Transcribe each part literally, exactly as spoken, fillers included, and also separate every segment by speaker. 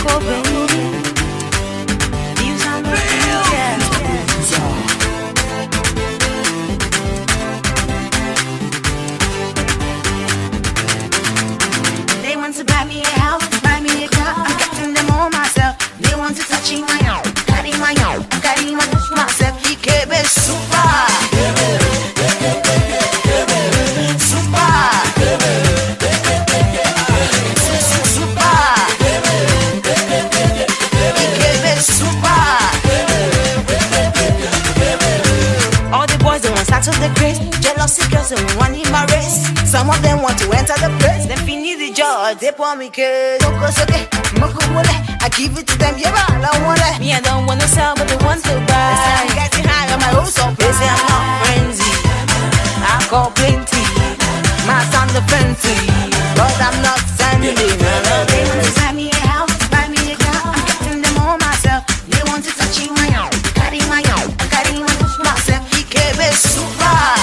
Speaker 1: baby. You sound like yeah. They want to buy me a house, buy me a car. I'm getting them all myself. They want to touch my own, carry my own, carry my myself. He keep it super. To the grace, jealousy girls and one in my race. Some of them want to enter the place. Them finish the job, they pour me case. I give it to them, yeah, I don't want it. Me, I don't want to sell, but they want to buy. I'm getting high on my own, so they say I'm not frenzy. I call plenty, my son the fancy, but I'm not standing. They want to buy me a house, buy me a car. I'm getting them all myself. They want to touch my own, carry my own, carry my myself. He gave it super.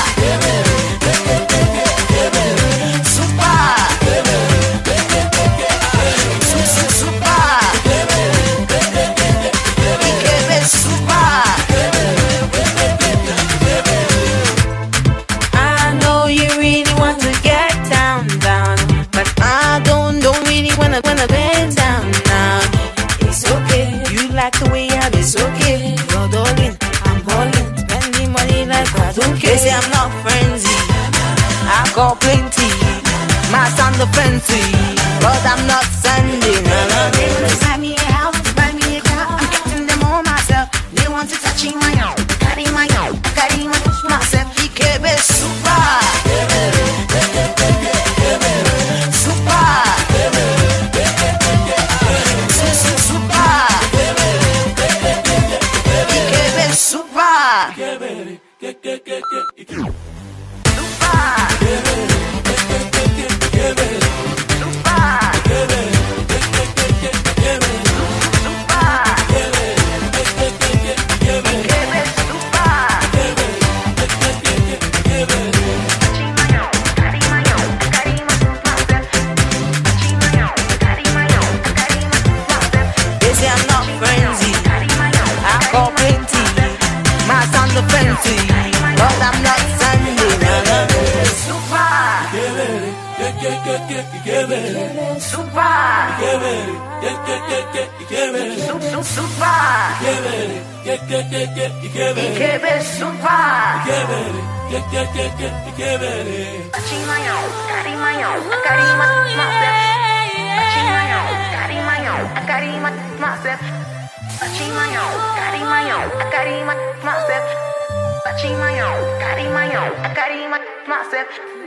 Speaker 1: Wanna bend down now. It's okay, you like the way I be. It's okay, you're darling, I'm balling, spending money like I don't care. They say I'm not frenzy, I got plenty, my son the fancy, but I'm not sending. They want to buy me a house, buy me a car. I'm getting them all myself. They want to touch my own, carry my own, carry my myself. He keep it super. Myself.